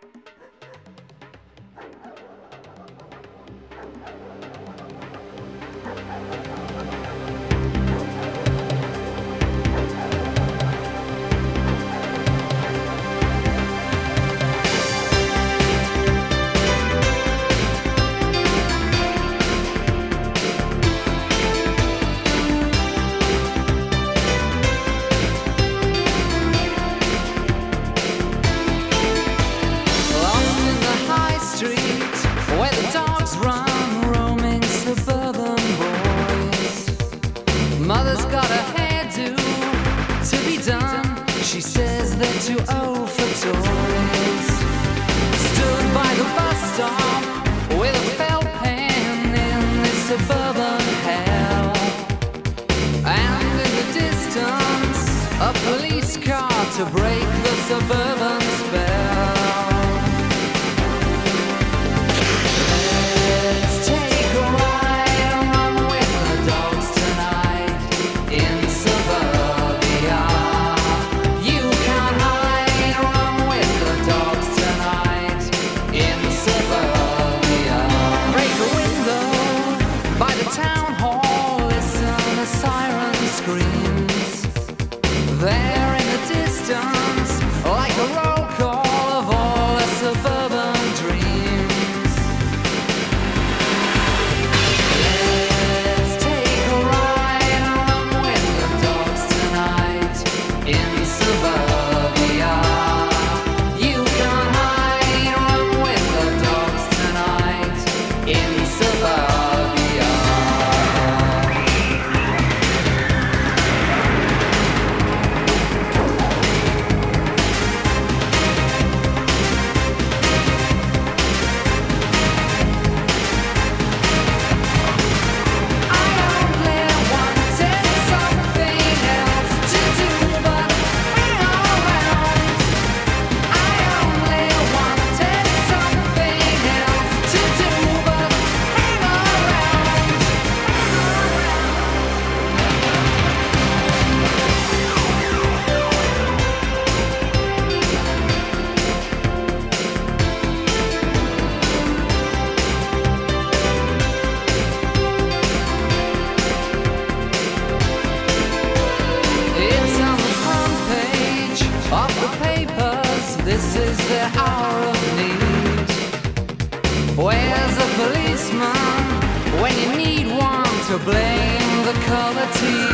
Mother's got a hairdo to be done. She says they're too old for toys. Stood by the bus stop with a felt pen in this suburban hell. And in the distance, a police car to break the suburban spell. Let's take a ride and run with the dogs tonight in suburbia. You can't hide, run with the dogs tonight in suburbia. Break a window by the town hall, listen a siren screams. There in the distance, like a roll call of all the suburban dreams. Let's take a ride and run with the dogs tonight in suburbia. You can't hide, run with the dogs tonight in suburbia. It's on the front page of the papers. This is the hour of need. Where's a policeman when you need one to blame the color TV?